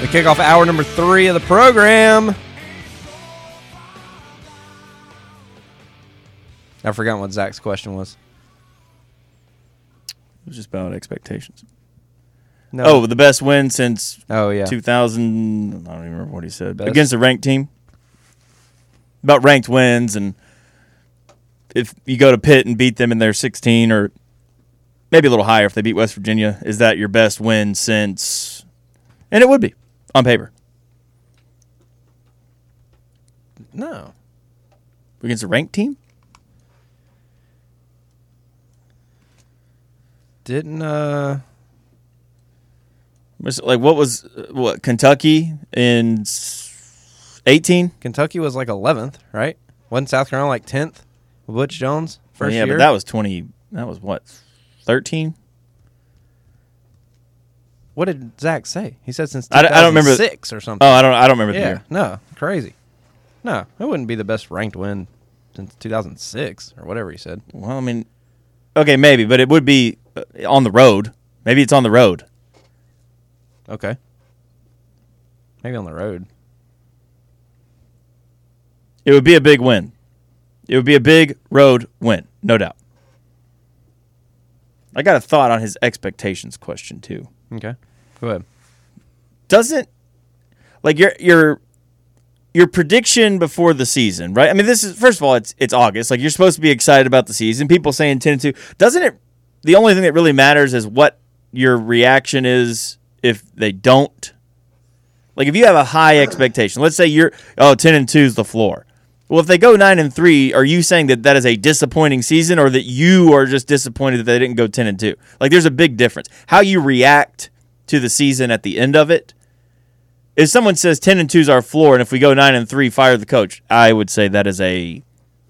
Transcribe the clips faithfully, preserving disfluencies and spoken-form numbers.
We kick off hour number three of the program. I've forgotten what Zach's question was. It was just about expectations. No. Oh, the best win since oh yeah, two thousand. I don't even remember what he said. Best. Against a ranked team. About ranked wins, and if you go to Pitt and beat them and they're sixteen, or maybe a little higher if they beat West Virginia, is that your best win since? And it would be on paper. No. Against a ranked team? Didn't uh Like what was what Kentucky in eighteen? Kentucky was like eleventh, right? Wasn't South Carolina like tenth? Butch Jones first yeah, year. but that was twenty. That was what, thirteen? What did Zach say? He said since I, I don't remember six or something. Oh, I don't. I don't remember yeah, the year. no, crazy. No, it wouldn't be the best ranked win since two thousand six or whatever he said. Well, I mean, okay, maybe, but it would be on the road. Maybe it's on the road. Okay. Maybe on the road. It would be a big win. It would be a big road win, no doubt. I got a thought on his expectations question too. Okay. Go ahead. Doesn't like your your your prediction before the season, right? I mean, this is first of all, it's it's August. Like you're supposed to be excited about the season. People saying ten and two. Doesn't it? The only thing that really matters is what your reaction is if they don't. Like if you have a high expectation, let's say you're oh ten and two is the floor. Well, if they go nine and three, are you saying that that is a disappointing season, or that you are just disappointed that they didn't go ten and two? Like, there's a big difference. How you react to the season at the end of it. If someone says ten and two is our floor, and if we go nine and three, fire the coach, I would say that is a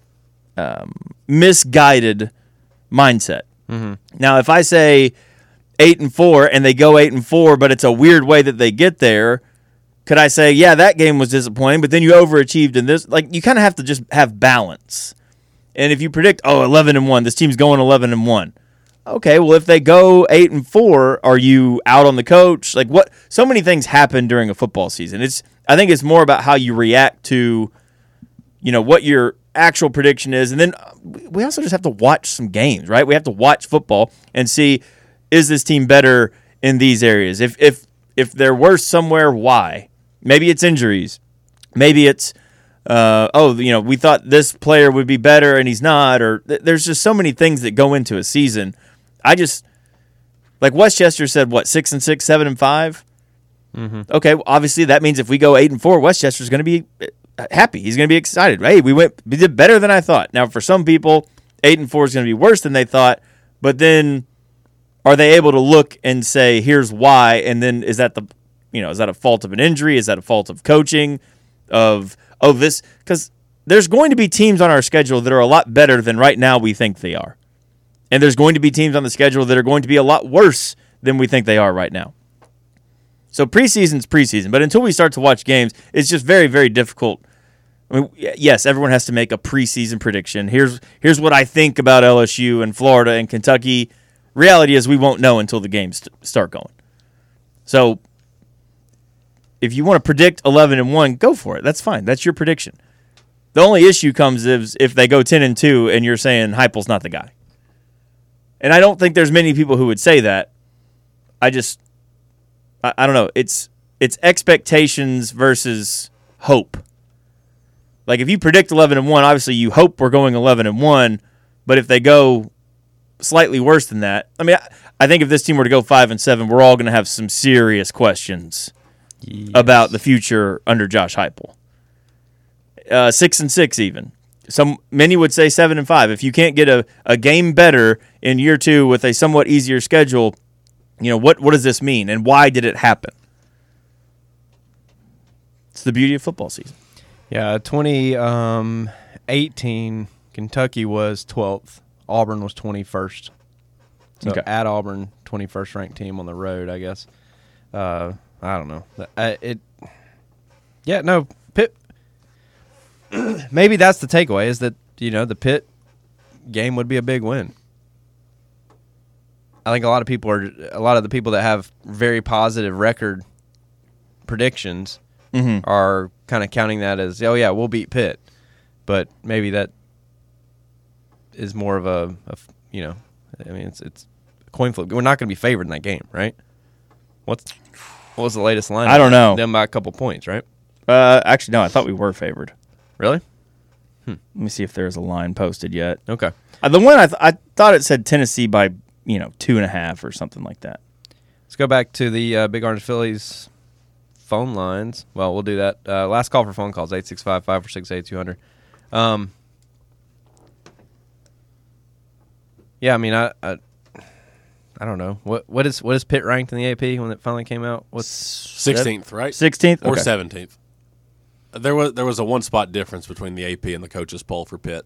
um, misguided mindset. Mm-hmm. Now, if I say eight and four, and they go eight and four, but it's a weird way that they get there. Could I say, yeah, that game was disappointing, but then you overachieved in this? Like, you kind of have to just have balance. And if you predict, oh, eleven and one, this team's going eleven and one. Okay, well, if they go eight and four, are you out on the coach? Like, what? So many things happen during a football season. It's I think it's more about how you react to, you know, what your actual prediction is. And then we also just have to watch some games, right? We have to watch football and see, is this team better in these areas? If if if they're worse somewhere, why? Maybe it's injuries. Maybe it's, uh, oh, you know, we thought this player would be better and he's not. Or th- there's just so many things that go into a season. I just, like Westchester said, what, six and six, seven and five? Mm-hmm. Okay, well, obviously that means if we go eight and four, Westchester's going to be happy. He's going to be excited. Hey, we went, we did better than I thought. Now, for some people, eight and four is going to be worse than they thought. But then, are they able to look and say, here's why? And then is that the You know, is that a fault of an injury? Is that a fault of coaching? Of, oh, this? Because there's going to be teams on our schedule that are a lot better than right now we think they are. And there's going to be teams on the schedule that are going to be a lot worse than we think they are right now. So preseason's preseason. But until we start to watch games, it's just very, very difficult. I mean, yes, everyone has to make a preseason prediction. Here's, here's what I think about L S U and Florida and Kentucky. Reality is we won't know until the games st- start going. So if you want to predict eleven and one, go for it. That's fine. That's your prediction. The only issue comes is if they go ten and two and you're saying Heupel's not the guy. And I don't think there's many people who would say that. I just, I, I don't know. It's it's expectations versus hope. Like if you predict eleven and one, obviously you hope we're going eleven and one. But if they go slightly worse than that, I mean, I, I think if this team were to go five and seven, we're all going to have some serious questions. Yes. About the future under Josh Heupel. Uh, six and six even. Some many would say seven and five. If you can't get a, a game better in year two with a somewhat easier schedule, you know, what, what does this mean and why did it happen? It's the beauty of football season. Yeah, twenty eighteen, Kentucky was twelfth. Auburn was twenty-first. So okay. At Auburn, twenty-first ranked team on the road, I guess. Uh I don't know. Uh, it, yeah, no, Pitt. Maybe that's the takeaway is that, you know, the Pitt game would be a big win. I think a lot of people are, a lot of the people that have very positive record predictions Mm-hmm. are kind of counting that as, oh, yeah, we'll beat Pitt. But maybe that is more of a, a you know, I mean, it's it's a coin flip. We're not going to be favored in that game, right? What's what was the latest line? I don't know. Them by a couple points, right? Uh, actually, no. I thought we were favored. Really? Let me see if there's a line posted yet. Okay. Uh, the one I th- I thought it said Tennessee by you know two and a half or something like that. Let's go back to the uh, Big Orange Phillies phone lines. Well, we'll do that. Uh, last call for phone calls, eight six five, five four six, eight two hundred. Um, yeah, I mean, I, I I don't know. What what is what is Pitt ranked in the A P when it finally came out? What's sixteenth, right? sixteenth Or okay. seventeenth. There was there was a one spot difference between the A P and the coaches poll for Pitt.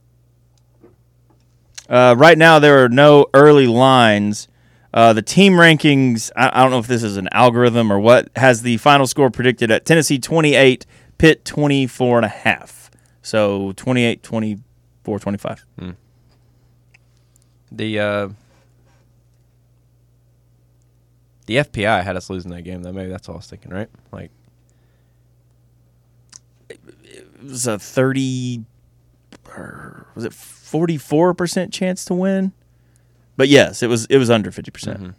Uh, right now, there are no early lines. Uh, the team rankings, I, I don't know if this is an algorithm or what, has the final score predicted at Tennessee twenty-eight, Pitt twenty-four and a half. So twenty-eight, twenty-four, twenty-five. Hmm. The uh, the F P I had us losing that game, though. Maybe that's what I was thinking, right? Like, It was a thirty, or was it forty-four percent chance to win? But yes, it was it was under fifty percent. Mm-hmm.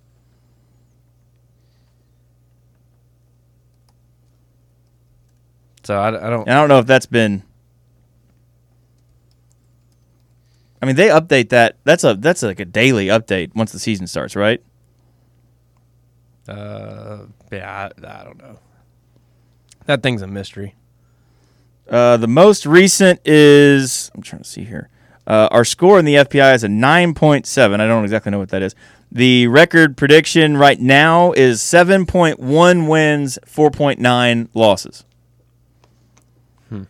So I, I don't. And I don't know if that's been. I mean, they update that. That's a that's like a daily update once the season starts, right? Uh, yeah, I, I don't know. That thing's a mystery. Uh, the most recent is I'm trying to see here. Uh, our score in the F P I is a nine point seven. I don't exactly know what that is. The record prediction right now is seven point one wins, four point nine losses. Hmm.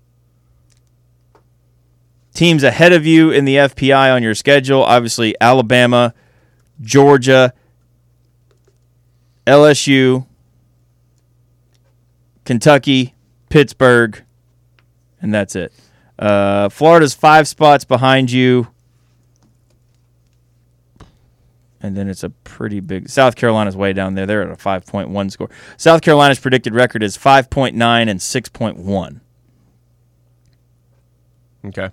Teams ahead of you in the F P I on your schedule, obviously Alabama, Georgia, L S U, Kentucky, Pittsburgh, and that's it. Uh, Florida's five spots behind you. And then it's a pretty big... South Carolina's way down there. They're at a five point one score. South Carolina's predicted record is five point nine and six point one. Okay.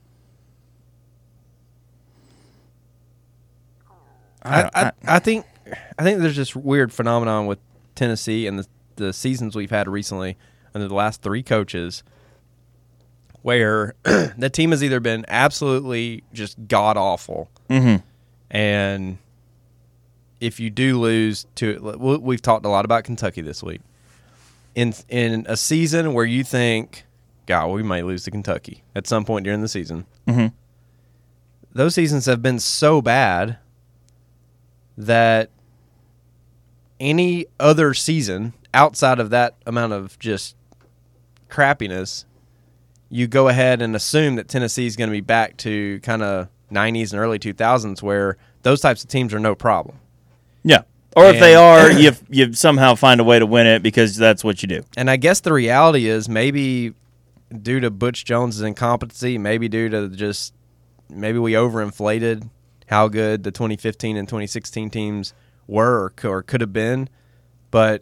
I, I, I, I think I think there's this weird phenomenon with Tennessee and the, the seasons we've had recently under the last three coaches where the team has either been absolutely just god-awful mm-hmm. and if you do lose to – we've talked a lot about Kentucky this week. In in a season where you think, God, we might lose to Kentucky at some point during the season, Mm-hmm. those seasons have been so bad that any other season outside of that amount of just crappiness, you go ahead and assume that Tennessee is going to be back to kind of nineties and early two thousands where those types of teams are no problem. Yeah. Or if And- they are, you you somehow find a way to win it because that's what you do. And I guess the reality is maybe due to Butch Jones' incompetency, maybe due to just maybe we overinflated how good the twenty fifteen and twenty sixteen teams were or, c- or could have been. But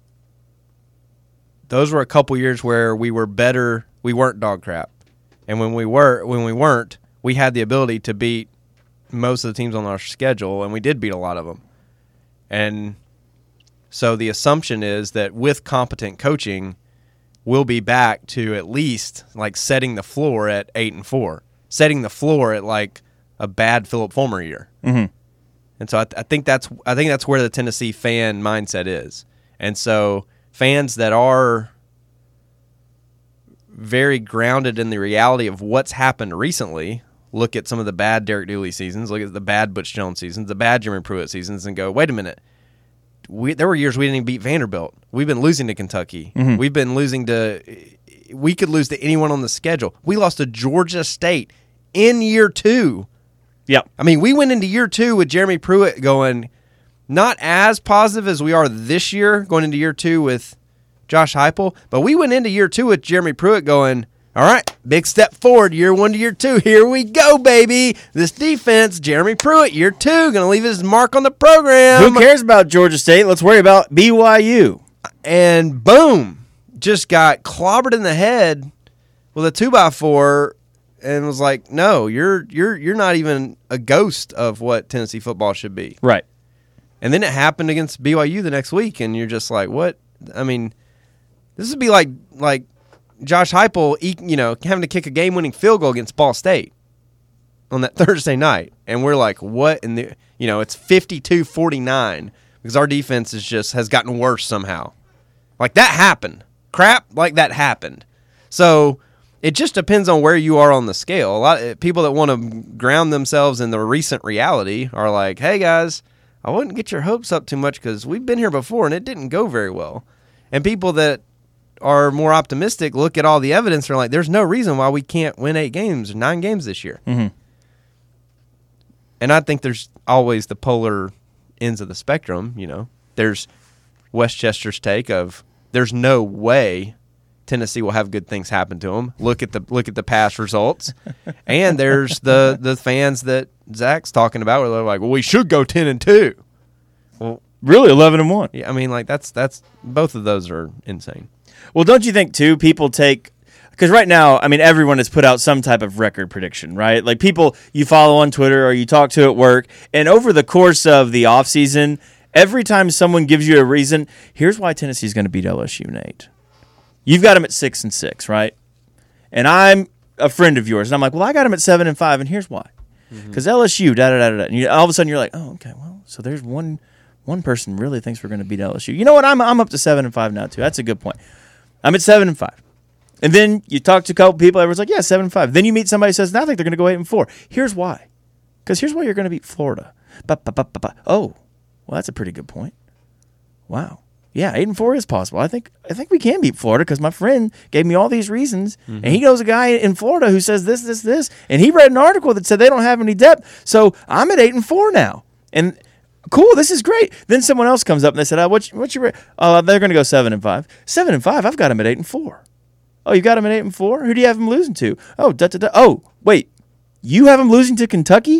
those were a couple years where we were better. We weren't dog crap. And when we were, when we weren't, we had the ability to beat most of the teams on our schedule, and we did beat a lot of them. And so the assumption is that with competent coaching, we'll be back to at least like setting the floor at eight and four, setting the floor at like a bad Philip Fulmer year. Mm-hmm. And so I, th- I think that's I think that's where the Tennessee fan mindset is. And so fans that are very grounded in the reality of what's happened recently look at some of the bad Derek Dooley seasons, look at the bad Butch Jones seasons, the bad Jeremy Pruitt seasons, and go, wait a minute. We, there were years we didn't even beat Vanderbilt. We've been losing to Kentucky. Mm-hmm. We've been losing to – we could lose to anyone on the schedule. We lost to Georgia State in year two. Yep. I mean, we went into year two with Jeremy Pruitt going not as positive as we are this year, going into year two with Josh Heupel, but we went into year two with Jeremy Pruitt going, all right, big step forward, year one to year two. Here we go, baby. This defense, Jeremy Pruitt, year two, going to leave his mark on the program. Who cares about Georgia State? Let's worry about B Y U. and boom, just got clobbered in the head with a two by four, and was like, "No, you're you're you're not even a ghost of what Tennessee football should be." Right. And then it happened against B Y U the next week, and you're just like, "What?" I mean, this would be like like Josh Heupel, you know, having to kick a game-winning field goal against Ball State on that Thursday night, and we're like, "What?" in the you know, it's fifty-two forty-nine because our defense is just has gotten worse somehow. Like that happened. Crap like that happened. So it just depends on where you are on the scale. A lot of people that want to ground themselves in the recent reality are like, "Hey guys, I wouldn't get your hopes up too much because we've been here before and it didn't go very well." And people that are more optimistic look at all the evidence and are like, "There's no reason why we can't win eight games or nine games this year." Mm-hmm. And I think there's always the polar ends of the spectrum. You know, there's Westchester's take of there's no way Tennessee will have good things happen to them. Look at the look at the past results, and there's the the fans that Zach's talking about where they're like, "Well, we should go ten and two." Well, Really, eleven and one. yeah, I mean, like that's that's both of those are insane. Well, don't you think too? People take because right now, I mean, everyone has put out some type of record prediction, right? Like people you follow on Twitter or you talk to at work, and over the course of the offseason, every time someone gives you a reason, here's why Tennessee's going to beat L S U, Nate. You've got them at six and six, right? And I'm a friend of yours, and I'm like, well, I got them at seven and five, and here's why. Because mm-hmm. L S U, da da da da, and you, all of a sudden you're like, oh, okay, well, so there's one one person really thinks we're going to beat L S U. You know what? I'm I'm up to seven and five now too. That's a good point. I'm at seven and five, and then you talk to a couple people. Everyone's like, yeah, seven and five. Then you meet somebody who says, no, I think they're going to go eight and four. Here's why. Because here's why you're going to beat Florida. Ba, ba, ba, ba, ba. Oh, well, that's a pretty good point. Wow. Yeah, eight and four is possible. I think I think we can beat Florida because my friend gave me all these reasons, mm-hmm. and he knows a guy in Florida who says this, this, this, and he read an article that said they don't have any depth. So I'm at eight and four now, and cool, this is great. Then someone else comes up and they said, oh, "What's what's your?" Uh, they're going to go seven and five. Seven and five. I've got them at eight and four. Oh, you got them at eight and four. Who do you have them losing to? Oh, da da da. Oh, wait, you have them losing to Kentucky?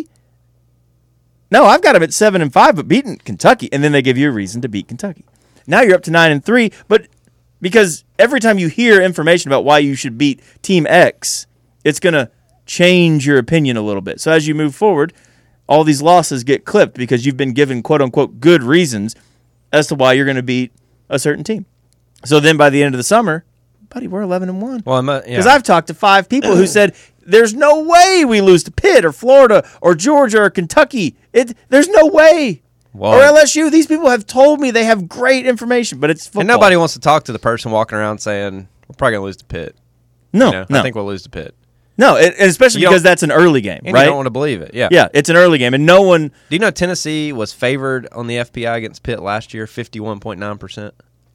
No, I've got them at seven and five, but beating Kentucky, and then they give you a reason to beat Kentucky. Now you're up to nine and three, but because every time you hear information about why you should beat Team X, it's going to change your opinion a little bit. So as you move forward, all these losses get clipped because you've been given quote-unquote good reasons as to why you're going to beat a certain team. So then by the end of the summer, buddy, we're eleven and one. Well, I'm because yeah. I've talked to five people who said there's no way we lose to Pitt or Florida or Georgia or Kentucky. It there's no way. Well, or L S U. These people have told me they have great information, but it's football. And nobody wants to talk to the person walking around saying, we're probably going to lose to Pitt. No, you know, no. I think we'll lose to Pitt. No, and especially because that's an early game, and right? You don't want to believe it, yeah. Yeah, it's an early game, and no one... Do you know Tennessee was favored on the F P I against Pitt last year, fifty-one point nine percent?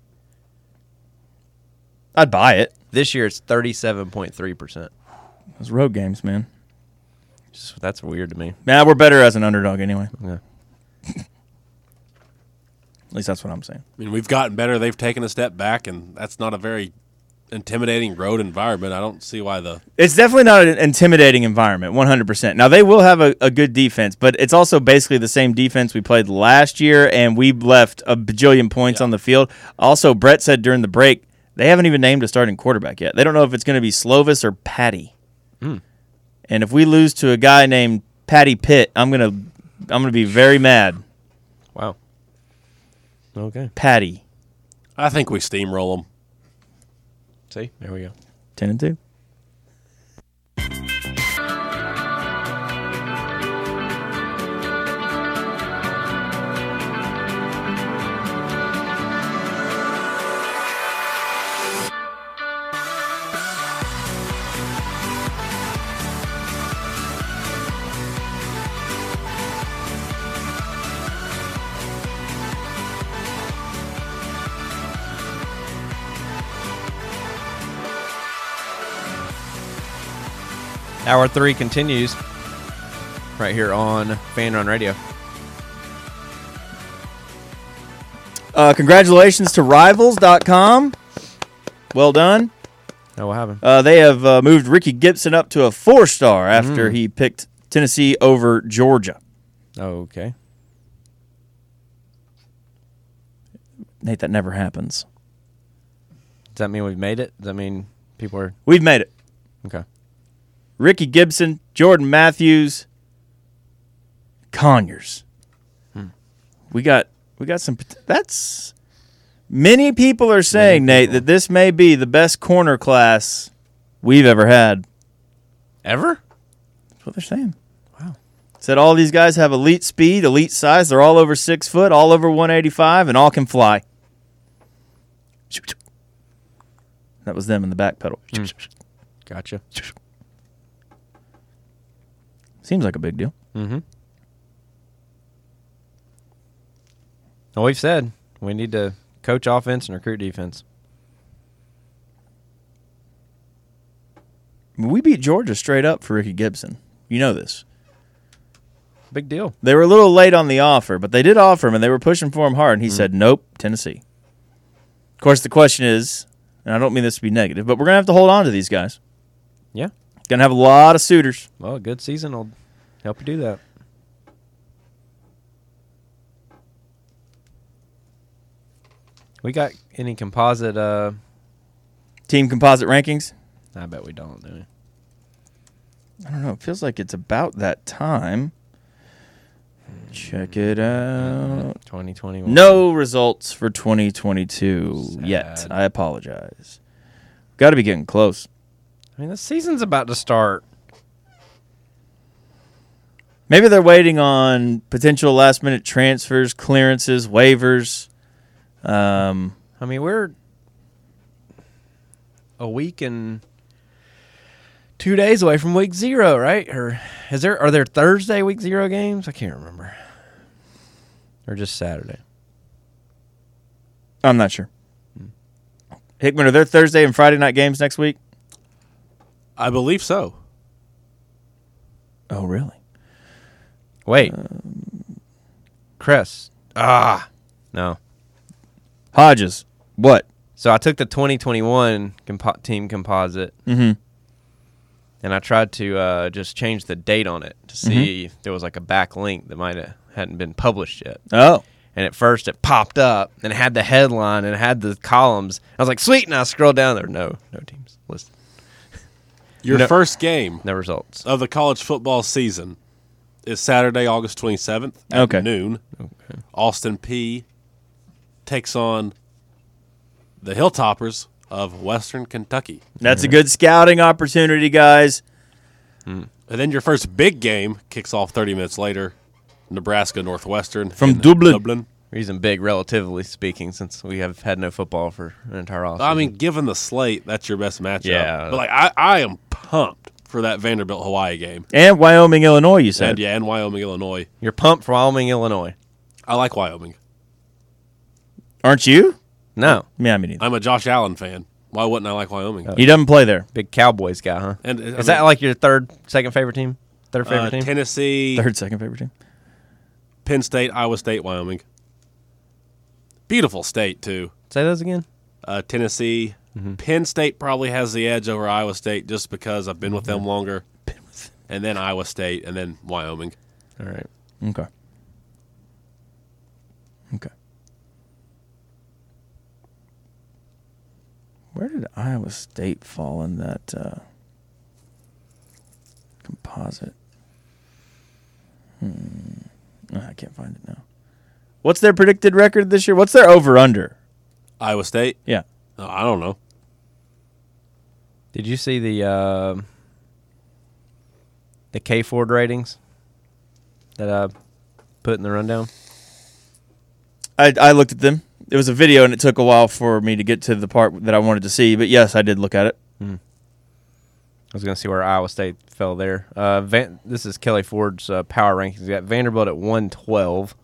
I'd buy it. This year it's thirty-seven point three percent. Those road games, man. Just, that's weird to me. Nah, we're better as an underdog anyway. Yeah. At least that's what I'm saying. I mean, we've gotten better. They've taken a step back, and that's not a very intimidating road environment. I don't see why the... It's definitely not an intimidating environment, one hundred percent. Now, they will have a, a good defense, but it's also basically the same defense we played last year, and we left a bajillion points yeah. on the field. Also, Brett said during the break, they haven't even named a starting quarterback yet. They don't know if it's going to be Slovis or Patty. Mm. And if we lose to a guy named Patty Pitt, I'm going to I'm going to be very mad. Wow. Okay. Patty. I think we steamroll them. See, there we go. Ten and two. Hour three continues right here on Fan Run Radio. Uh, congratulations to Rivals dot com. Well done. Oh, what happened? Uh, they have uh, moved Ricky Gibson up to a four-star after mm. he picked Tennessee over Georgia. Okay. Nate, that never happens. Does that mean we've made it? Does that mean people are We've made it. okay? Ricky Gibson, Jordan Matthews, Conyers. Hmm. We got we got some. That's many people are saying, Many Nate, people. that this may be the best corner class we've ever had. Ever? That's what they're saying. Wow. Said all these guys have elite speed, elite size. They're all over six foot, all over one eighty-five, and all can fly. That was them in the back pedal. Hmm. Gotcha. Seems like a big deal. Mm-hmm. Well, we've said we need to coach offense and recruit defense. We beat Georgia straight up for Ricky Gibson. You know this. Big deal. They were a little late on the offer, but they did offer him, and they were pushing for him hard, and he Mm. said, nope, Tennessee. Of course, the question is, and I don't mean this to be negative, but we're going to have to hold on to these guys. Yeah. Going to have a lot of suitors. Well, a good season will help you do that. We got any composite? Uh, Team composite rankings? I bet we don't. Do we? I don't know. It feels like it's about that time. Check it out. twenty twenty-one. No results for twenty twenty-two yet. Sad. I apologize. Got to be getting close. I mean, the season's about to start. Maybe they're waiting on potential last-minute transfers, clearances, waivers. Um, I mean, we're a week and two days away from week zero, right? Or is there? Are there Thursday week zero games? I can't remember. Or just Saturday? I'm not sure. Hickman, are there Thursday and Friday night games next week? I believe so. Oh, really? Wait, Cress. Ah, no. Hodges. What? So I took the twenty twenty-one compo- team composite, Mm-hmm. and I tried to uh, just change the date on it to see if there was like a back link that might have hadn't been published yet. Oh. And at first it popped up and it had the headline and it had the columns. I was like, sweet, and I scrolled down there. No, no teams listed. Your No. first game No results. of the college football season is Saturday, August twenty-seventh at Okay. noon. Okay. Austin P takes on the Hilltoppers of Western Kentucky. That's a good scouting opportunity, guys. And then your first big game kicks off thirty minutes later. Nebraska Northwestern From in Dublin. Dublin. Reason big, relatively speaking, since we have had no football for an entire off. I mean, given the slate, that's your best matchup. Yeah. But like, I, I am pumped for that Vanderbilt Hawaii game. And Wyoming, Illinois, you said. And yeah, and Wyoming, Illinois. you're pumped for Wyoming, Illinois. I like Wyoming. Aren't you? No, Yeah, I mean, I'm a Josh Allen fan. Why wouldn't I like Wyoming? he doesn't play there. big Cowboys guy, huh? And I Is mean, that like your third, second favorite team? Third favorite uh, team? Tennessee, Third, second favorite team. Penn State, Iowa State, Wyoming. Beautiful state too. Say those again. Uh, Tennessee, Mm-hmm. Penn State probably has the edge over Iowa State just because I've been with them longer. And then Iowa State, and then Wyoming. All right. Okay. Okay. Where did Iowa State fall in that uh, composite? Hmm. Ah, I can't find it now. What's their predicted record this year? What's their over-under? Iowa State? Yeah. Oh, I don't know. Did you see the uh, the K Ford ratings that I put in the rundown? I, I looked at them. It was a video, and it took a while for me to get to the part that I wanted to see. But, yes, I did look at it. I was going to see where Iowa State fell there. Uh, Van, this is Kelly Ford's uh, power rankings. We got Vanderbilt at one twelve.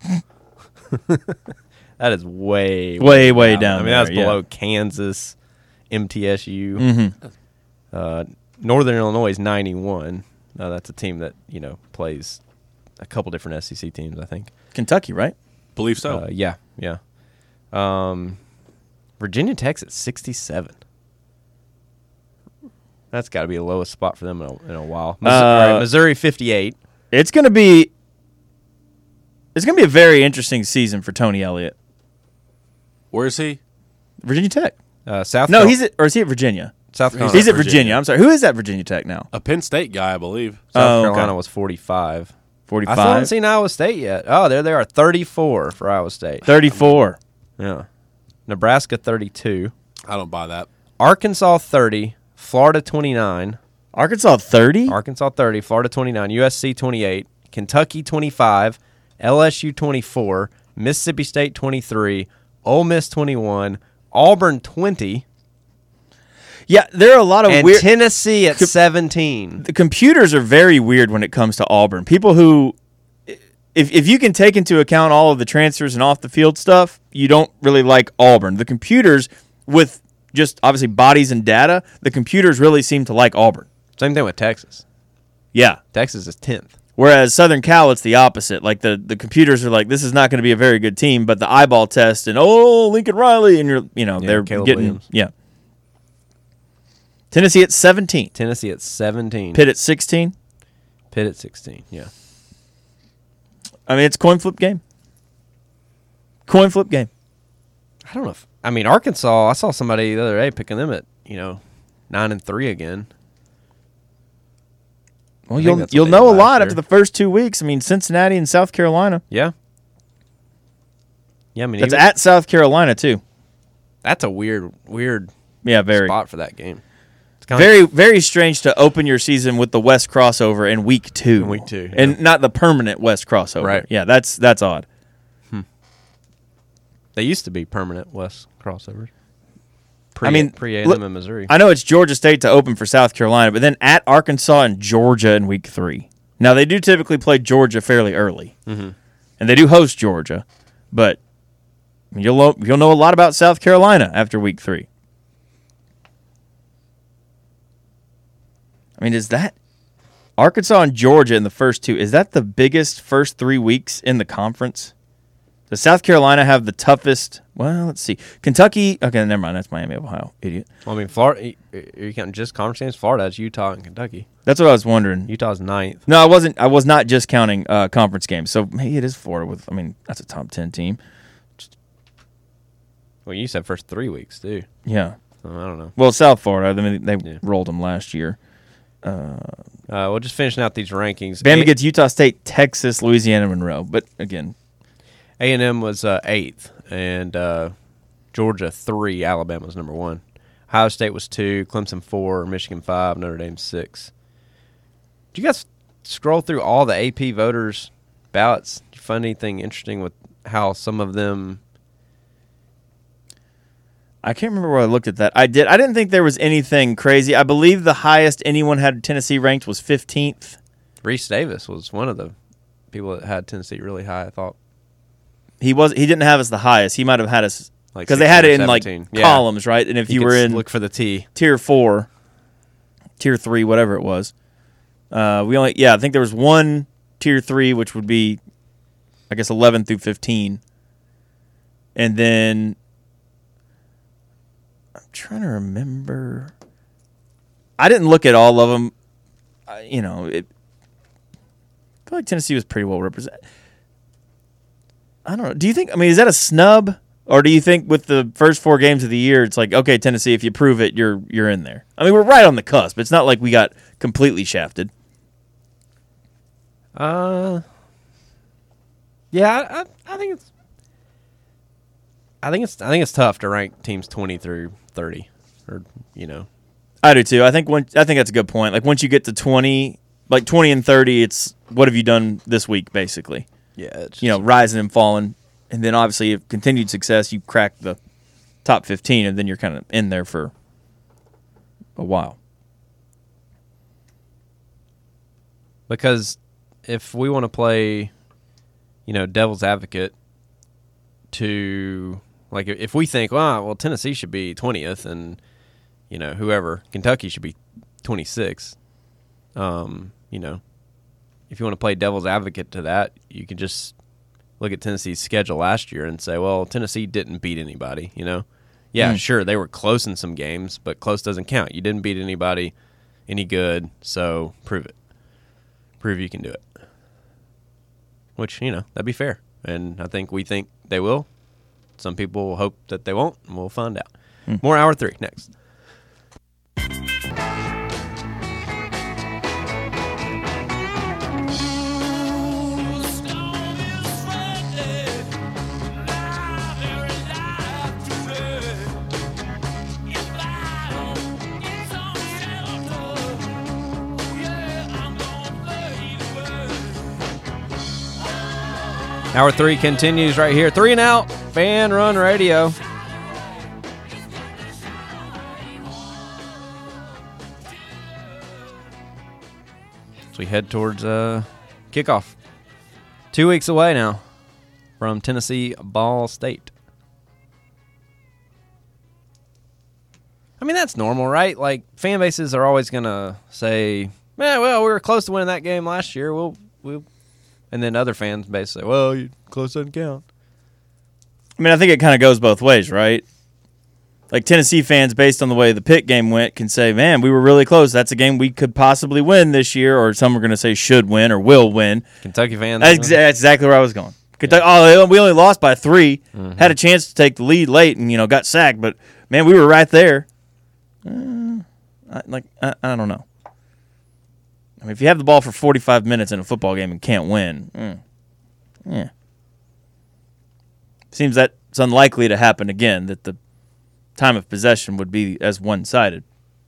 That is way, Way, way down I mean, that's there, yeah. below Kansas, M T S U. Mm-hmm. Uh, Northern Illinois is ninety-one. Uh, that's a team that, you know, plays a couple different S E C teams, I think. Kentucky, right? Believe so. Uh, yeah, yeah. Um, Virginia Tech's at sixty-seven. That's got to be the lowest spot for them in a, in a while. Missouri, Uh, all right, Missouri fifty-eight. It's going to be it's going to be a very interesting season for Tony Elliott. Where is he? Virginia Tech. Uh, South. No, Carol- he's at, or is he at Virginia? South Carolina. He's at Virginia. Virginia. I'm sorry. Who is at Virginia Tech now? A Penn State guy, I believe. South Oh, okay. Carolina was forty-five. forty-five. I still haven't seen Iowa State yet. Oh, there they are, thirty-four for Iowa State. thirty-four. Yeah. Nebraska thirty-two. I don't buy that. Arkansas thirty. Florida twenty-nine. Arkansas thirty? Arkansas thirty. Florida twenty-nine. U S C twenty-eight. Kentucky twenty-five. L S U twenty-four. Mississippi State twenty-three. Ole Miss twenty-one. Auburn twenty. Yeah, there are a lot of And weird. Tennessee at Com- seventeen. the computers are very weird when it comes to Auburn. People who, if if you can take into account all of the transfers and off the field stuff, you don't really like Auburn. The computers, with just obviously bodies and data, the computers really seem to like Auburn. Same thing with Texas. Yeah. Texas is tenth. Whereas Southern Cal, it's the opposite. Like the, the computers are like, this is not going to be a very good team, but the eyeball test and oh Lincoln Riley and you're you know Yeah, they're Caleb getting Williams. yeah. Tennessee at seventeen. Tennessee at seventeen. Pitt at sixteen. Pitt at sixteen. Yeah. I mean, it's a coin flip game. Coin flip game. I don't know if I mean Arkansas. I saw somebody the other day picking them at you know nine and three again. Well, I think you'll that's what you'll they know did a last lot year. after the first two weeks. I mean, Cincinnati and South Carolina. Yeah. Yeah, I mean That's even- at South Carolina too. that's a weird weird Yeah, very, spot for that game. It's kinda very, very strange to open your season with the West crossover in week two. In week two, and yeah. not the permanent West crossover. Right. Yeah, that's that's odd. They used to be permanent West crossovers. Pre, I mean, pre A look- and M in Missouri. I know it's Georgia State to open for South Carolina, but then at Arkansas and Georgia in week three. Now they do typically play Georgia fairly early, Mhm. and they do host Georgia, but you'll know, you'll know a lot about South Carolina after week three. I mean, is that Arkansas and Georgia in the first two? Is that the biggest first three weeks in the conference? Does South Carolina have the toughest? Well, let's see. Kentucky. Okay, never mind. That's Miami of Ohio. Idiot. Well, I mean, Florida. Are you counting just conference games? Florida, it's Utah and Kentucky. That's what I was wondering. Utah's ninth. No, I wasn't. I was not just counting uh, conference games. So maybe it is Florida. With I mean, that's a top ten team. Well, you said first three weeks too. Yeah. So, I don't know. Well, South Florida. I mean, they Yeah. rolled them last year. Uh, we'll just finishing out these rankings. Bama A- gets Utah State, Texas, Louisiana, Monroe. But again, A and M was uh, eighth, and uh, Georgia three. Alabama's number one. Ohio State was two. Clemson four. Michigan five. Notre Dame six. Did you guys scroll through all the A P voters' ballots? Did you find anything interesting with how some of them? I can't remember where I looked at that. I did. I didn't think there was anything crazy. I believe the highest anyone had Tennessee ranked was fifteenth. Reese Davis was one of the people that had Tennessee really high. I thought He was. He didn't have us the highest. He might have had us like because they had it sixteen or in like seventeen. Yeah. columns, right? And if He you could were s- in look for the T. tier four, tier three, whatever it was, uh, we only yeah. I think there was one tier three, which would be, I guess, eleven through fifteen, and then I'm trying to remember. I didn't look at all of them. I, you know, it, I feel like Tennessee was pretty well represented. I don't know. Do you think? I mean, is that a snub, or do you think with the first four games of the year, it's like, okay, Tennessee, if you prove it, you're you're in there? I mean, we're right on the cusp. It's not like we got completely shafted. Uh, yeah, I, I, I think it's. I think it's. I think it's tough to rank teams twenty through thirty, or you know. I do too. I think when I think that's a good point. Like once you get to twenty, like twenty and thirty, it's what have you done this week, basically. Yeah, it's You know, rising and falling, and then obviously if continued success, you crack the top fifteen, and then you're kind of in there for a while. because if we want to play, you know, devil's advocate, to like if we think, well, well, Tennessee should be twentieth, and you know, whoever Kentucky should be twenty-sixth. Um, you know, if you want to play devil's advocate to that, you can just look at Tennessee's schedule last year and say, well, Tennessee didn't beat anybody, you know? Yeah, Mm. sure, they were close in some games, but close doesn't count. You didn't beat anybody any good, so prove it. Prove you can do it. Which, you know, that'd be fair. And I think we think they will. Some people hope that they won't, and we'll find out. More hour three next. Hour three continues right here. Three and out. Fan Run Radio. As we head towards uh, kickoff. Two weeks away now from Tennessee Ball State. I mean, that's normal, right? Like, fan bases are always going to say, man, well, we were close to winning that game last year. We'll, we'll, and then other fans basically say, well, you close doesn't count. I mean, I think it kind of goes both ways, right? Like, Tennessee fans, based on the way the Pitt game went, can say, man, we were really close. That's a game we could possibly win this year, or some are going to say should win or will win. Kentucky fans. That's, exa- that's exactly where I was going. Kentucky, oh, we only lost by three. Mm-hmm. Had a chance to take the lead late and, you know, got sacked. But, man, we were right there. Uh, I, like, I, I don't know. I mean, if you have the ball for forty-five minutes in a football game and can't win, mm, yeah. Seems that's unlikely to happen again, that the time of possession would be as one-sided.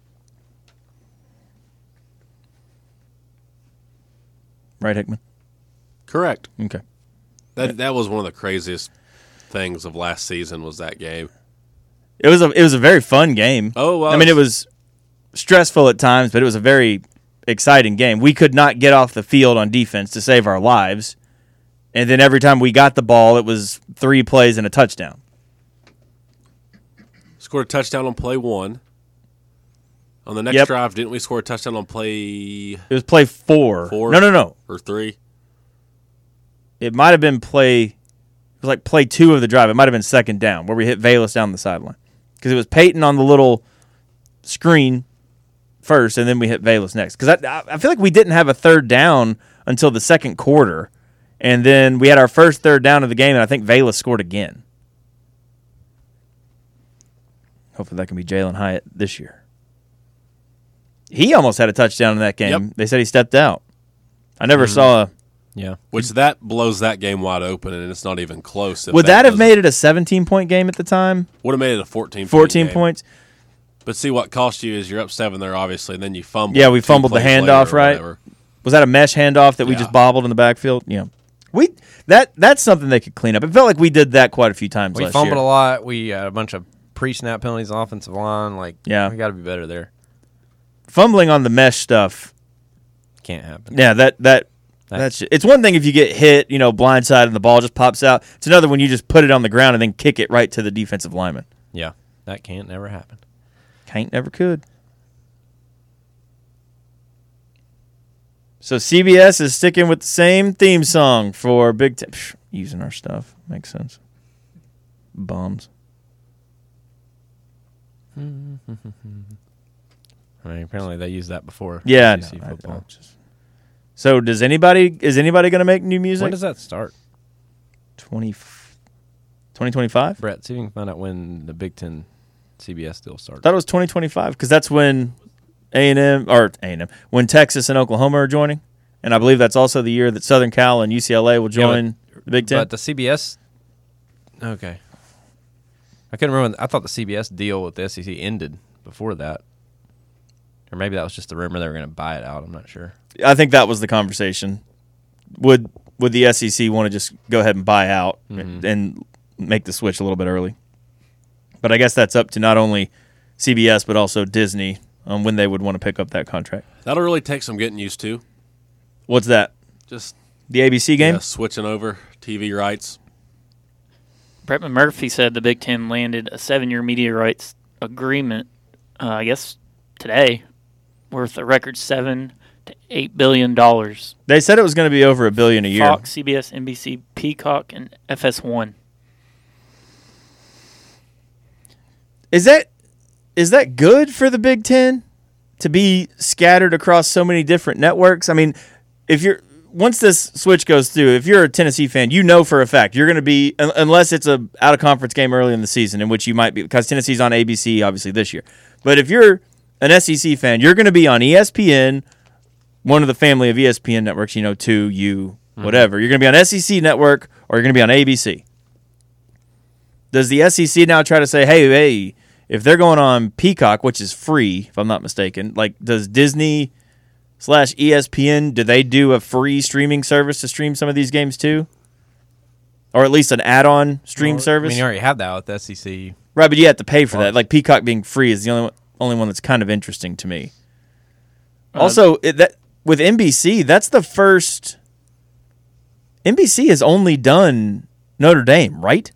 Right, Hickman? Correct. Okay. That that was one of the craziest things of last season was that game. It was a it was a very fun game. Oh, well, I mean, it was stressful at times, but it was a very exciting game. We could not get off the field on defense to save our lives, and then every time we got the ball, it was three plays and a touchdown. Scored a touchdown on play one. On the next Yep. drive, didn't we score a touchdown on play It was play four. four? No, no, no. Or three? It might have been play. It was like play two of the drive. It might have been second down where we hit Valus down the sideline because it was Peyton on the little screen first, and then we hit Valus next. Because I, I feel like we didn't have a third down until the second quarter, and then we had our first third down of the game, and I think Valus scored again. Hopefully that can be Jalen Hyatt this year. He almost had a touchdown in that game. Yep. They said he stepped out. I never mm-hmm. saw a... Yeah. Which that blows that game wide open, and it's not even close. Would that, that have made it a seventeen-point game at the time? Would have made it a fourteen. fourteen points. But see, what cost you is you're up seven there, obviously, and then you fumbled. Yeah, we fumbled the handoff, right? Whatever. Was that a mesh handoff that we yeah. just bobbled in the backfield? Yeah. We that That's something they could clean up. It felt like we did that quite a few times we last fumbled year. a lot. We had a bunch of pre-snap penalties on offensive line. Like, yeah. we got to be better there. Fumbling on the mesh stuff. Can't happen. Yeah, that that... That's it's one thing if you get hit, you know, blindside and the ball just pops out. It's another when you just put it on the ground and then kick it right to the defensive lineman. Yeah, that can't never happen. Can't never could. So C B S is sticking with the same theme song for Big Ten. Psh, using our stuff. Makes sense. Bums. I mean, apparently they used that before. Yeah, no, football. I, I just, So does anybody is anybody going to make new music? When does that start? twenty, twenty twenty-five? Brett, see if you can find out when the Big Ten C B S deal starts. I thought it was twenty twenty-five because that's when A and M or A and M when Texas and Oklahoma are joining, and I believe that's also the year that Southern Cal and U C L A will join yeah, but, the Big Ten. But the C B S, okay, I couldn't remember. I thought the C B S deal with the S E C ended before that, or maybe that was just the rumor they were going to buy it out. I'm not sure. I think that was the conversation. Would would the S E C want to just go ahead and buy out mm-hmm. and make the switch a little bit early? But I guess that's up to not only C B S but also Disney on when they would want to pick up that contract. That'll really take some getting used to. What's that? Just the A B C game? Yeah, switching over T V rights. Brett McMurphy said the Big Ten landed a seven-year media rights agreement, uh, I guess today, worth a record seven to eight billion dollars. They said it was going to be over a billion a year. Fox, C B S, N B C, Peacock, and F S one. Is that is that good for the Big Ten to be scattered across so many different networks? I mean, if you're once this switch goes through, if you're a Tennessee fan, you know for a fact you're going to be, un- unless it's a out of conference game early in the season, in which you might be, because Tennessee's on A B C obviously this year. But if you're an S E C fan, you're going to be on E S P N, one of the family of E S P N networks, you know, two, you, whatever. You're going to be on S E C Network, or you're going to be on A B C. Does the S E C now try to say, hey, hey, if they're going on Peacock, which is free, if I'm not mistaken, like, does Disney slash E S P N, do they do a free streaming service to stream some of these games too? Or at least an add-on stream Well, service? I mean, you already have that with the S E C. Right, but you have to pay for that. Like, Peacock being free is the only one, only one that's kind of interesting to me. Uh, Also, it, that with N B C, that's the first... N B C has only done Notre Dame, right?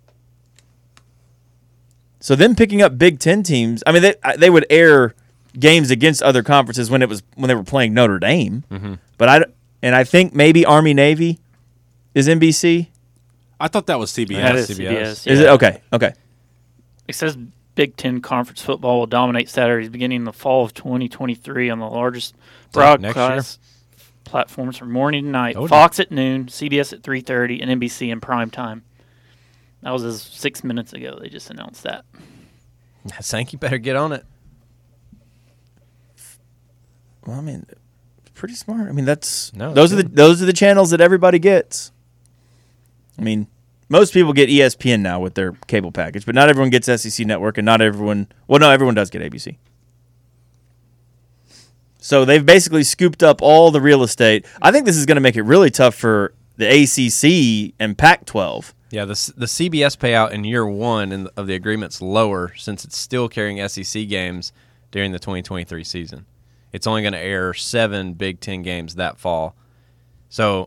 So them picking up Big Ten teams, I mean, they they would air games against other conferences when it was when they were playing Notre Dame. Mm-hmm. But I and I think maybe Army Navy is N B C. I thought that was C B S. That is C C B B S. S. Is yeah. it okay? Okay. It says Big Ten Conference football will dominate Saturdays beginning in the fall of twenty twenty-three on the largest that next broadcast platforms from morning to night. Oh, Fox at noon, C B S at three thirty, and N B C in prime time. That was as six minutes ago. They just announced that. Sankey better get on it. Well, I mean, pretty smart. I mean, that's No, those are it's the good. those are the channels that everybody gets. I mean, most people get E S P N now with their cable package, but not everyone gets S E C Network, and not everyone. Well, no, everyone does get A B C. So they've basically scooped up all the real estate. I think this is going to make it really tough for the A C C and Pac twelve. Yeah, the C- the C B S payout in year one in, of the agreement's lower since it's still carrying S E C games during the twenty twenty-three season. It's only going to air seven Big Ten games that fall. So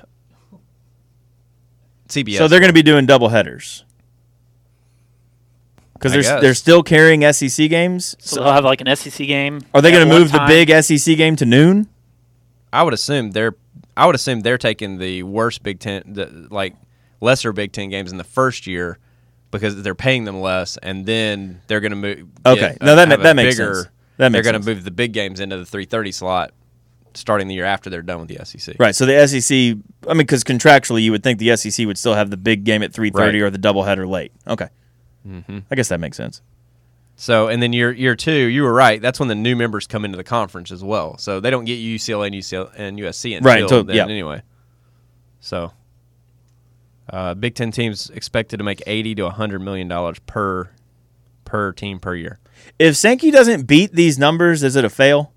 C B S. So they're going to be doing double headers because I they're guess. they're still carrying S E C games. So they'll have like an S E C game. Are they at going to one move the time. big S E C game to noon? I would assume they're. I would assume they're taking the worst Big Ten, the, like lesser Big Ten games in the first year because they're paying them less, and then they're going to move. Okay. get, No, uh, that ma- have a that makes bigger, sense. That makes they're going sense. to move the big games into the three thirty slot, starting the year after they're done with the S E C. Right. So the S E C, I mean, because contractually, you would think the S E C would still have the big game at three thirty Right. or the doubleheader late. Okay. Mm-hmm. I guess that makes sense. So, and then year year two, you were right. That's when the new members come into the conference as well. So they don't get U C L A and U C L A and U S C until Right, until- then yeah. anyway. So, uh, Big Ten teams expected to make eighty to a hundred million dollars per per team per year. If Sankey doesn't beat these numbers, is it a fail?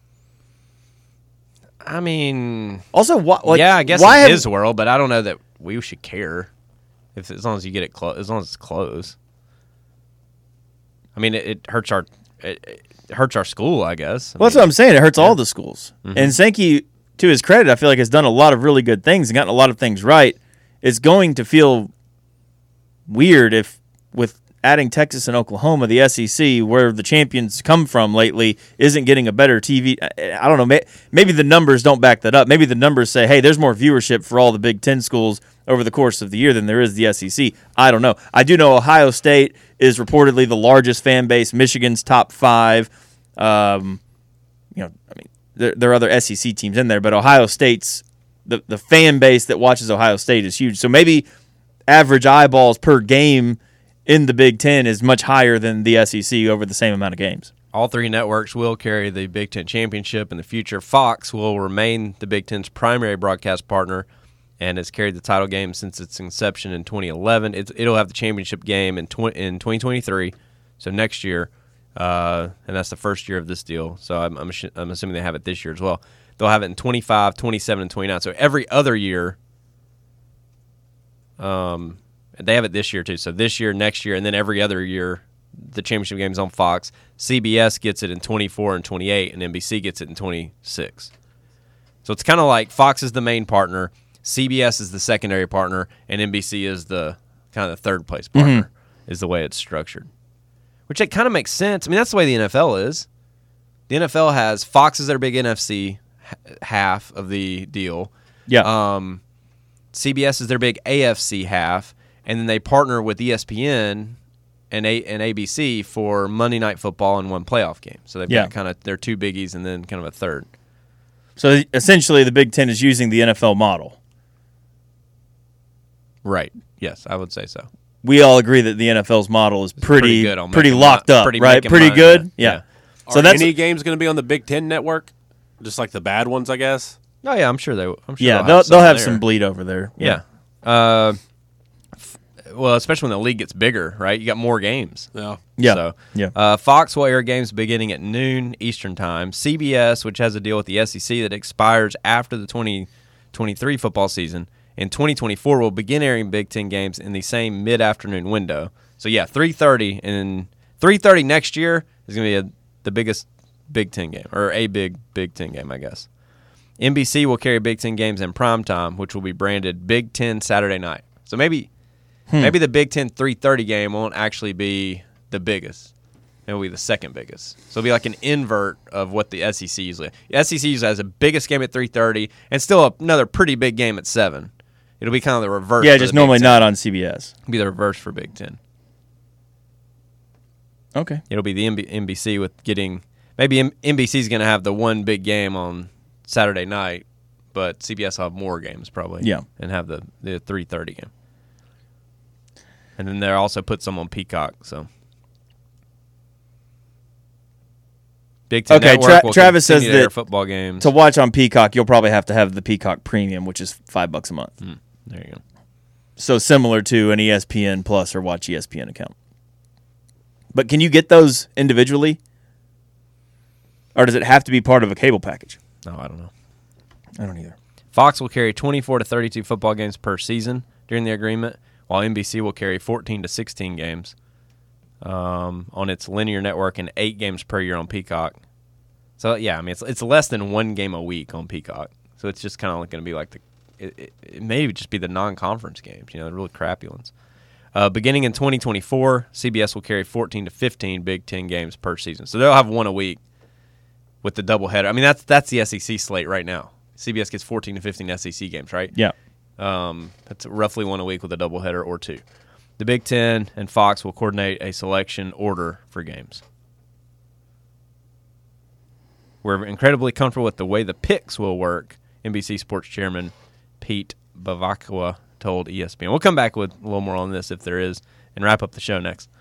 I mean, Also, why? Like, yeah, I guess why in have, his world, but I don't know that we should care if as long as you get it close, as long as it's close. I mean, it, it hurts our it, it hurts our school, I guess. I Well, that's mean, what I'm saying. It hurts all the schools. Mm-hmm. And Sankey, to his credit, I feel like has done a lot of really good things and gotten a lot of things right. It's going to feel weird if, with adding Texas and Oklahoma, the S E C, where the champions come from lately, isn't getting a better T V. I, I don't know. May, maybe the numbers don't back that up. Maybe the numbers say, hey, there's more viewership for all the Big Ten schools over the course of the year than there is the S E C. I don't know. I do know Ohio State is reportedly the largest fan base. Michigan's top five. Um, you know, I mean, there, there are other S E C teams in there, but Ohio State's the the fan base that watches Ohio State is huge. So maybe average eyeballs per game in the Big Ten is much higher than the S E C over the same amount of games. all three networks will carry the Big Ten championship in the future. Fox will remain the Big Ten's primary broadcast partner and has carried the title game since its inception in twenty eleven. It's, it'll have the championship game in tw- in twenty twenty-three, so next year, uh, and that's the first year of this deal. So I'm, I'm, assu- I'm assuming they have it this year as well. They'll have it in twenty-five, twenty-seven, and twenty-nine. So every other year, um, they have it this year too. So this year, next year, and then every other year, the championship game's on Fox. C B S gets it in twenty-four and twenty-eight, and N B C gets it in twenty-six. So it's kind of like Fox is the main partner, C B S is the secondary partner, and N B C is the kind of the third place partner, mm-hmm. is the way it's structured. Which it kind of makes sense. I mean, that's the way the N F L is. The N F L has Fox is their big N F C h- half of the deal. Yeah. Um, C B S is their big A F C half, and then they partner with E S P N and A- and A B C for Monday Night Football and one playoff game. So they've Yeah. got kind of their two biggies and then kind of a third. So essentially, the Big Ten is using the N F L model. Right. Yes, I would say so. We all agree that the N F L's model is pretty pretty good on pretty making locked mon- up, pretty right? making Pretty money, good. yeah. Yeah. Are So that's any games going to be on the Big Ten network? Just like the bad ones, I guess. Oh yeah, I'm sure they. I'm sure yeah. they'll They'll have, they'll some have there. some bleed over there. Yeah. Uh, f- well, especially when the league gets bigger, right? You got more games. Yeah. Yeah. So, Yeah. Uh, Fox will air games beginning at noon Eastern time. C B S, which has a deal with the S E C that expires after the twenty twenty-three football season, in twenty twenty-four will begin airing Big Ten games in the same mid-afternoon window. So yeah, three thirty and three thirty next year is going to be a, the biggest Big Ten game, or a big Big Ten game, I guess. N B C will carry Big Ten games in prime time, which will be branded Big Ten Saturday Night. So maybe Hmm. maybe the Big Ten three thirty game won't actually be the biggest. It'll be the second biggest. So it'll be like an invert of what the S E C usually. The S E C usually has the biggest game at three thirty and still another pretty big game at seven. It'll be kind of the reverse. Yeah, for just the Big normally Ten. not on C B S. It'll be the reverse for Big Ten. Okay. It'll be the N B- N B C with getting maybe M- N B C's going to have the one big game on Saturday night, but C B S will have more games probably. Yeah. And have the the three thirty game. And then they'll also put some on Peacock, so Big Ten Okay, Network Tra- will Travis continue says to air that football games. To watch on Peacock, you'll probably have to have the Peacock Premium, which is five bucks a month. Mm, there you go. So similar to an E S P N Plus or Watch E S P N account. But can you get those individually? Or does it have to be part of a cable package? No, I don't know. I don't either. Fox will carry twenty-four to thirty-two football games per season during the agreement, while N B C will carry fourteen to sixteen games um, on its linear network and eight games per year on Peacock. So yeah, I mean it's it's less than one game a week on Peacock. So it's just kind of going to be like the it, it, it may just be the non-conference games, you know, the really crappy ones. Uh, beginning in twenty twenty-four, C B S will carry fourteen to fifteen Big Ten games per season. So they'll have one a week with the doubleheader. I mean that's that's the S E C slate right now. C B S gets fourteen to fifteen S E C games, right? Yeah. Um, that's roughly one a week with a doubleheader or two. The Big Ten and Fox will coordinate a selection order for games. We're incredibly comfortable with the way the picks will work, N B C Sports Chairman Pete Bavacqua told E S P N. We'll come back with a little more on this if there is, and wrap up the show next.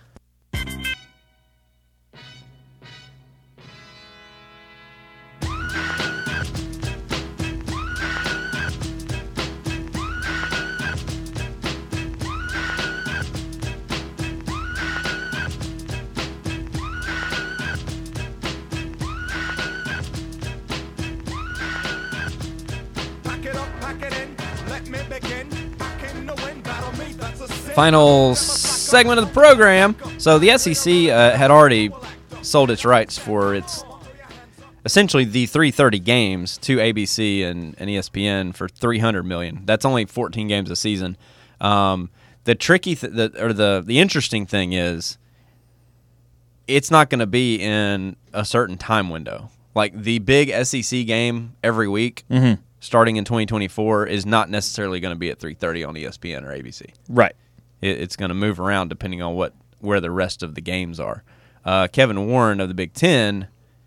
Final segment of the program. So the S E C uh, had already sold its rights for its essentially the three thirty games to A B C and, and E S P N for three hundred million dollars. That's only fourteen games a season. Um, the tricky th- the, or the the interesting thing is it's not going to be in a certain time window. Like the big S E C game every week Mm-hmm. starting in twenty twenty-four is not necessarily going to be at three thirty on E S P N or A B C. Right. It, it's going to move around depending on what where the rest of the games are. Uh, Kevin Warren of the Big Ten,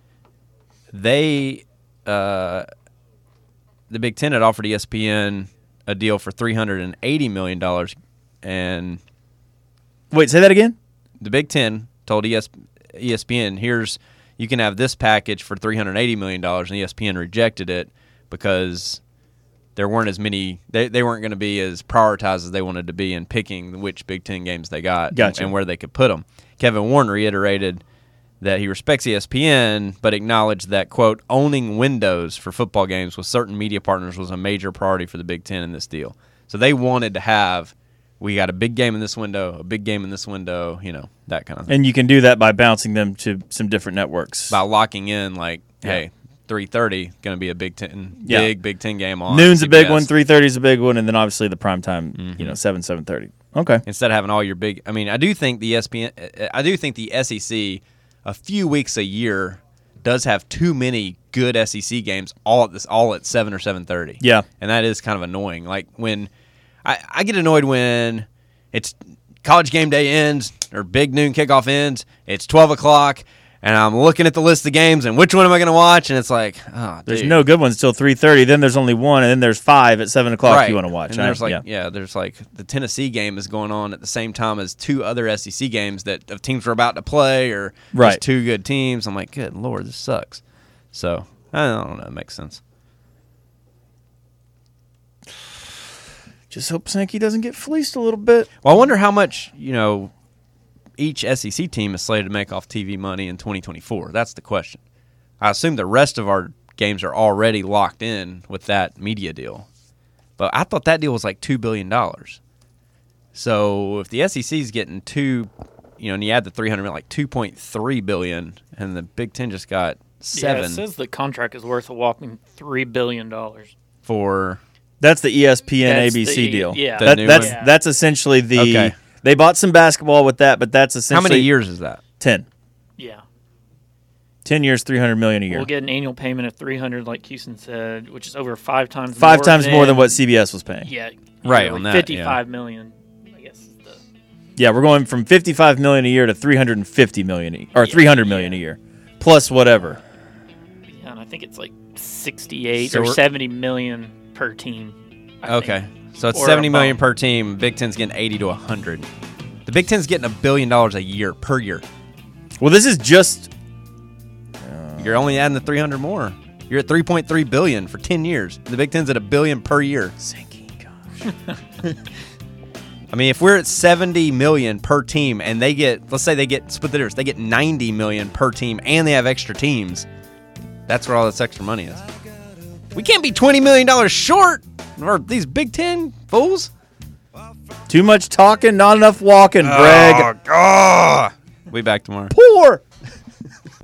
they uh, the Big Ten had offered E S P N a deal for three hundred eighty million dollars, and Wait, say that again? the Big Ten told E S- E S P N, here's you can have this package for three hundred eighty million dollars, and E S P N rejected it because there weren't as many they, they weren't going to be as prioritized as they wanted to be in picking which Big Ten games they got Gotcha. and where they could put them. Kevin Warren reiterated that he respects E S P N, but acknowledged that, quote, owning windows for football games with certain media partners was a major priority for the Big Ten in this deal. So they wanted to have, we got a big game in this window, a big game in this window, you know, that kind of thing. And you can do that by bouncing them to some different networks. By locking in, like, Yeah. hey, three thirty going to be a Big Ten, Yeah. big Big Ten game on Noon's a big C B S. one, three thirty is a big one, and then obviously the prime time, Mm-hmm. you know, seven, seven thirty. Okay. Instead of having all your big, I mean, I do think the E S P N, I do think the S E C, a few weeks a year, does have too many good S E C games all at this, all at seven or seven thirty. Yeah. And that is kind of annoying. Like when I, I get annoyed when it's college game day ends or big noon kickoff ends. It's twelve o'clock. and I'm looking at the list of games and which one am I going to watch? And it's like, oh, There's dude. no good ones till three thirty. Then there's only one, and then there's five at seven o'clock right. you want to watch. And I- there's like, yeah. yeah. there's like the Tennessee game is going on at the same time as two other S E C games that of teams are about to play or Right. just two good teams. I'm like, good Lord, this sucks. So I don't know. It makes sense. Just hope Sankey doesn't get fleeced a little bit. Well, I wonder how much, you know, each S E C team is slated to make off T V money in twenty twenty-four. That's the question. I assume the rest of our games are already locked in with that media deal. But I thought that deal was like two billion dollars. So if the S E C is getting two, you know, and you add the three hundred million, like two point three billion dollars, and the Big Ten just got seven Yeah, it says the contract is worth a whopping three billion dollars. for That's the E S P N That's A B C the- deal. yeah. The That, new that's one? that's essentially the. Okay. They bought some basketball with that, but that's how essentially many years is that? Ten. Yeah. Ten years, three hundred million a year. We'll get an annual payment of three hundred, like Houston said, which is over five times Five more times more than than- what C B S was paying. Yeah. Right, yearly, on that, fifty-five million, I guess. Is the, Yeah, we're going from fifty-five million a year to three hundred fifty million a, or Yeah, three hundred million yeah. a year, plus whatever. yeah, and I think it's like sixty-eight So or we're- seventy million per team. I Okay. think. So it's Or seventy million above. per team. Big Ten's getting eighty to one hundred. The Big Ten's getting a billion dollars a year per year. Well, this is just You're only adding the three hundred more. You're at three point three billion for ten years. The Big Ten's at a billion per year. sinking. Gosh. I mean, if we're at seventy million per team and they get, let's say they get split the difference, they get ninety million per team and they have extra teams. That's where all this extra money is. We can't be twenty million dollars short for these Big Ten fools. Too much talking, not enough walking, Greg. Oh, God. We back tomorrow. Poor.